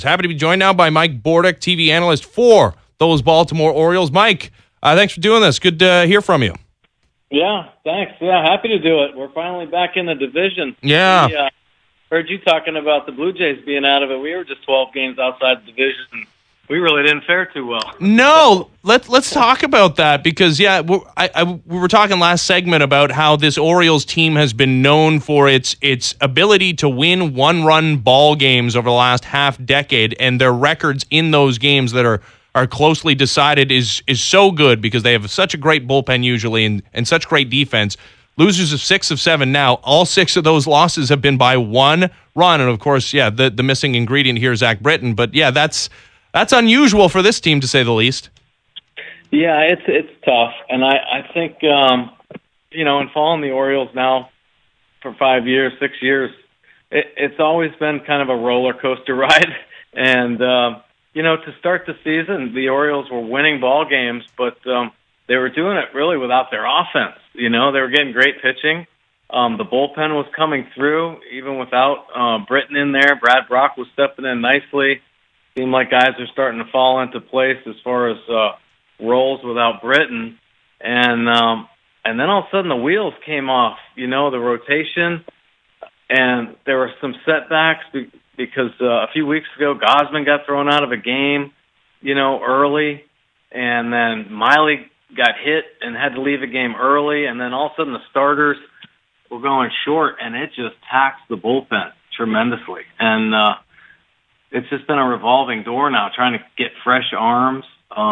Happy to be joined now by Mike Bordick, TV analyst for those Baltimore Orioles. Mike, thanks for doing this. Good to hear from you. Yeah, thanks. Yeah, happy to do it. We're finally back in the division. Yeah. We heard you talking about the Blue Jays being out of it. We were just 12 games outside the division. We really didn't fare too well. No, let's talk about that because, we were talking last segment about how this Orioles team has been known for its ability to win one-run ball games over the last half decade, and their records in those games that are closely decided is so good because they have such a great bullpen usually and such great defense. Losers of 6 of 7 now. All 6 of those losses have been by one run, and of course, the missing ingredient here is Zach Britton. But that's unusual for this team, to say the least. Yeah, it's tough, and I think in following the Orioles now for 5 years, 6 years, it's always been kind of a roller coaster ride. And to start the season, the Orioles were winning ball games, but they were doing it really without their offense. They were getting great pitching. The bullpen was coming through, even without Britton in there. Brad Brock was stepping in nicely. Seemed like guys are starting to fall into place as far as roles without Britton. And then all of a sudden the wheels came off, the rotation. And there were some setbacks because a few weeks ago Gausman got thrown out of a game, early. And then Miley got hit and had to leave a game early. And then all of a sudden the starters were going short, and it just taxed the bullpen tremendously. And it's just been a revolving door now, trying to get fresh arms.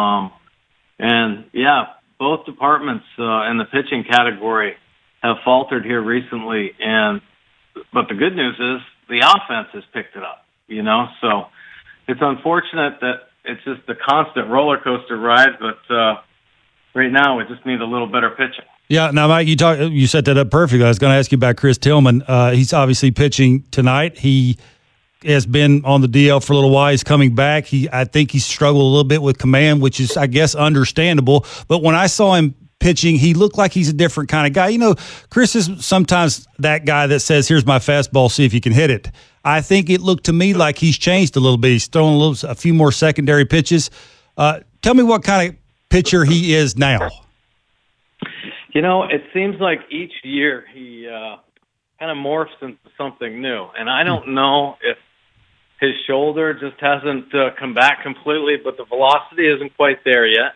Both departments in the pitching category have faltered here recently. But the good news is the offense has picked it up, So it's unfortunate that it's just a constant roller coaster ride, but right now we just need a little better pitching. Yeah, now, Mike, you set that up perfectly. I was going to ask you about Chris Tillman. He's obviously pitching tonight. He has been on the DL for a little while. He's coming back. I think he struggled a little bit with command, which is, I guess, understandable. But when I saw him pitching, he looked like he's a different kind of guy. Chris is sometimes that guy that says, here's my fastball, see if you can hit it. I think it looked to me like he's changed a little bit. He's throwing a few more secondary pitches. Tell me what kind of pitcher he is now. It seems like each year he kind of morphs into something new. And I don't know if his shoulder just hasn't come back completely, but the velocity isn't quite there yet.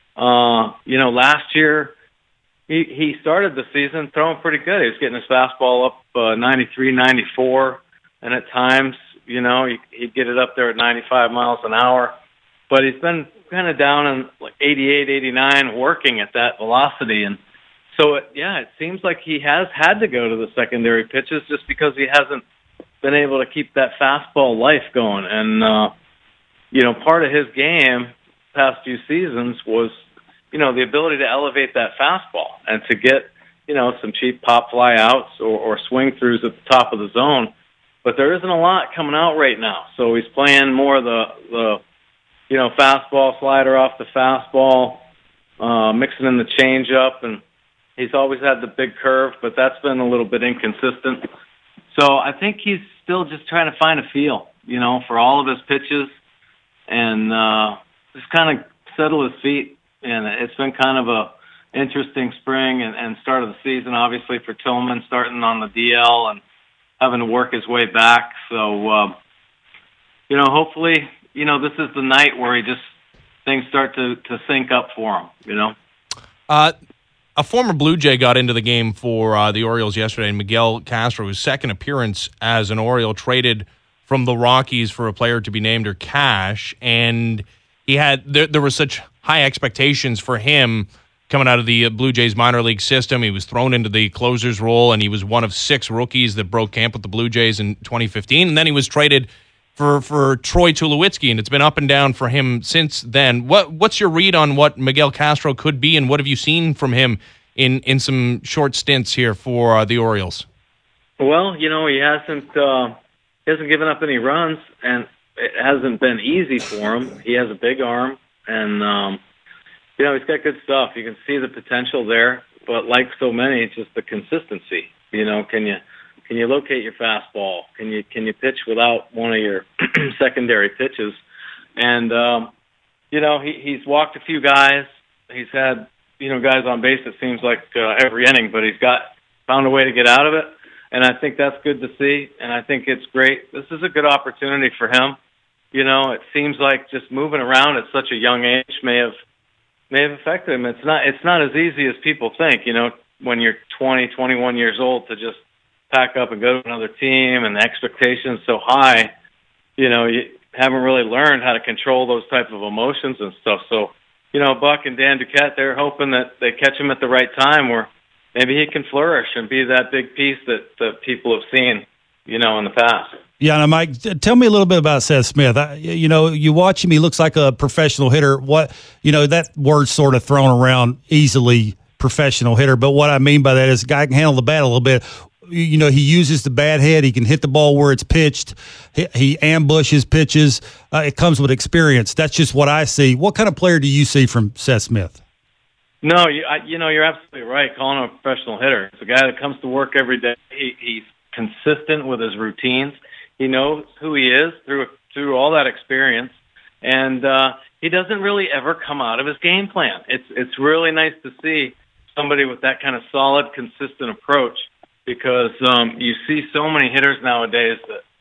Last year he started the season throwing pretty good. He was getting his fastball up 93, 94, and at times, he'd get it up there at 95 miles an hour. But he's been kind of down in like 88, 89, working at that velocity. And so, it seems like he has had to go to the secondary pitches just because he hasn't been able to keep that fastball life going. And, part of his game past few seasons was, the ability to elevate that fastball and to get, some cheap pop fly outs or swing throughs at the top of the zone. But there isn't a lot coming out right now. So he's playing more of the fastball slider off the fastball, mixing in the changeup, and he's always had the big curve, but that's been a little bit inconsistent. So I think he's still just trying to find a feel, for all of his pitches and just kind of settle his feet. And it's been kind of a interesting spring and start of the season, obviously, for Tillman, starting on the DL and having to work his way back. So, hopefully, this is the night where things start to sync up for him, A former Blue Jay got into the game for the Orioles yesterday, Miguel Castro, his second appearance as an Oriole, traded from the Rockies for a player to be named Cash, and there were such high expectations for him coming out of the Blue Jays minor league system. He was thrown into the closer's role, and he was one of 6 rookies that broke camp with the Blue Jays in 2015, and then he was traded for Troy Tulowitzki, and it's been up and down for him since then. What's your read on what Miguel Castro could be, and what have you seen from him in some short stints here for the Orioles? Well, he hasn't given up any runs, and it hasn't been easy for him. He has a big arm, and he's got good stuff. You can see the potential there, but like so many, it's just the consistency. Can Can you locate your fastball? Can you pitch without one of your secondary pitches? And he's walked a few guys. He's had guys on base. It seems like every inning, but he's found a way to get out of it. And I think that's good to see. And I think it's great. This is a good opportunity for him. It seems like just moving around at such a young age may have affected him. It's not as easy as people think. When you're 20, 21 years old, to just pack up and go to another team, and the expectations so high. You haven't really learned how to control those type of emotions and stuff. So, Buck and Dan Duquette, they're hoping that they catch him at the right time, where maybe he can flourish and be that big piece that people have seen, in the past. Yeah, now, Mike, tell me a little bit about Seth Smith. You watch him; he looks like a professional hitter. That word's sort of thrown around easily, professional hitter. But what I mean by that is, a guy can handle the bat a little bit. He uses the bat head. He can hit the ball where it's pitched. He ambushes pitches. It comes with experience. That's just what I see. What kind of player do you see from Seth Smith? No, you're absolutely right. Calling him a professional hitter. It's a guy that comes to work every day. He's consistent with his routines. He knows who he is through all that experience, and he doesn't really ever come out of his game plan. It's really nice to see somebody with that kind of solid, consistent approach, because you see so many hitters nowadays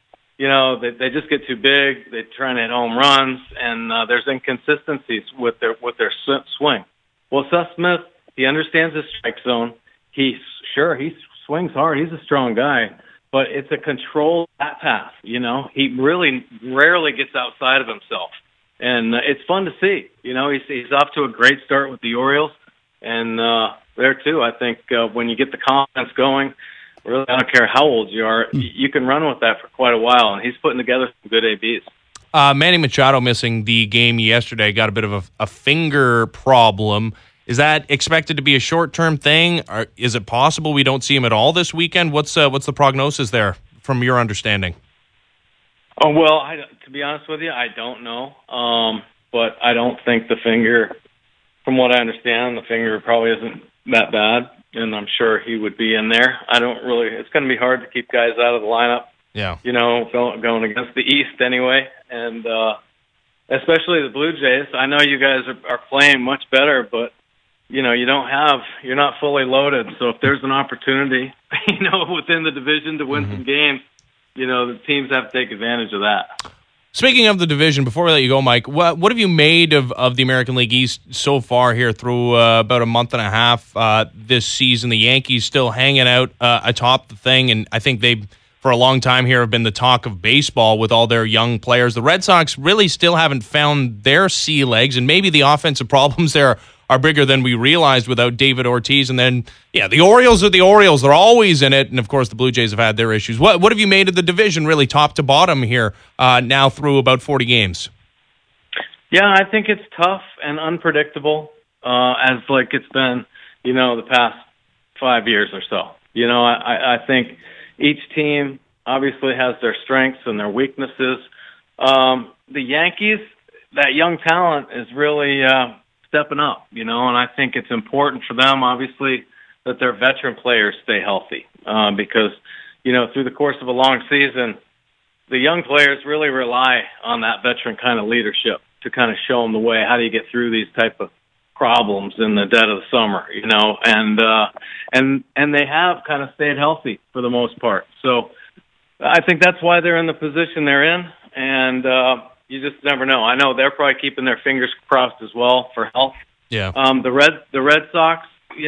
that they just get too big. They try and hit home runs, and there's inconsistencies with their swing. Well, Seth Smith, he understands his strike zone. He swings hard. He's a strong guy, but it's a controlled bat path. He really rarely gets outside of himself, and it's fun to see. He's off to a great start with the Orioles, and there too, I think when you get the confidence going, really, I don't care how old you are, you can run with that for quite a while, and he's putting together some good ABs. Manny Machado missing the game yesterday, got a bit of a finger problem. Is that expected to be a short-term thing? Or is it possible we don't see him at all this weekend? What's the prognosis there from your understanding? Oh, well, to be honest with you, I don't know. But I don't think the finger, from what I understand, the finger probably isn't that bad, and I'm sure he would be in there. It's going to be hard to keep guys out of the lineup. Yeah. Going against the East anyway, and especially the Blue Jays. I know you guys are playing much better, but you're not fully loaded. So if there's an opportunity, within the division to win some games, the teams have to take advantage of that. Speaking of the division, before we let you go, Mike, what have you made of the American League East so far here through about a month and a half this season? The Yankees still hanging out atop the thing, and I think they, for a long time here, have been the talk of baseball with all their young players. The Red Sox really still haven't found their sea legs, and maybe the offensive problems there are bigger than we realized without David Ortiz. And then, the Orioles are the Orioles. They're always in it. And, of course, the Blue Jays have had their issues. What have you made of the division, really, top to bottom here now through about 40 games? Yeah, I think it's tough and unpredictable as like it's been, the past 5 years or so. I think each team obviously has their strengths and their weaknesses. The Yankees, that young talent is really stepping up, and I think it's important for them, obviously, that their veteran players stay healthy because, through the course of a long season, the young players really rely on that veteran kind of leadership to kind of show them the way. How do you get through these type of problems in the dead of the summer, and they have kind of stayed healthy for the most part. So I think that's why they're in the position they're in, and you just never know. I know they're probably keeping their fingers crossed as well for health. Yeah. The Red Sox,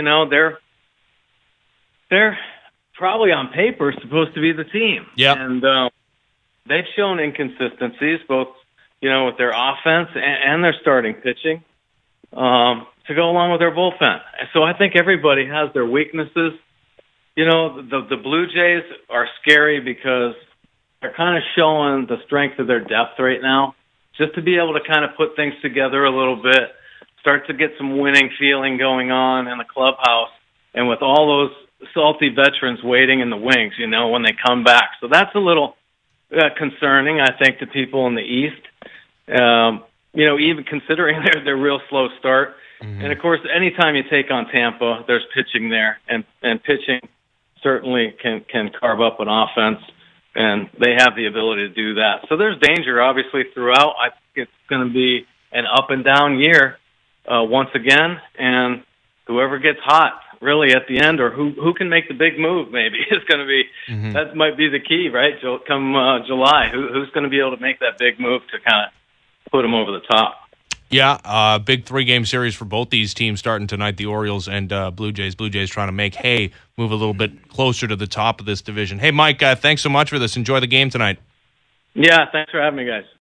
they're probably on paper supposed to be the team. Yeah. And they've shown inconsistencies both, with their offense and their starting pitching to go along with their bullpen. So I think everybody has their weaknesses. The Blue Jays are scary because they're kind of showing the strength of their depth right now, just to be able to kind of put things together a little bit, start to get some winning feeling going on in the clubhouse, and with all those salty veterans waiting in the wings, when they come back. So that's a little concerning, I think, to people in the East, even considering their real slow start. Mm-hmm. And, of course, anytime you take on Tampa, there's pitching there, and pitching certainly can carve up an offense, and they have the ability to do that. So there's danger, obviously, throughout. I think it's going to be an up and down year once again, and whoever gets hot really at the end, or who can make the big move, maybe is going to be that might be the key, right? Come July, who's going to be able to make that big move to kind of put them over the top? Yeah, big 3-game series for both these teams starting tonight, the Orioles and Blue Jays. Blue Jays trying to make hay move a little bit closer to the top of this division. Hey, Mike, thanks so much for this. Enjoy the game tonight. Yeah, thanks for having me, guys.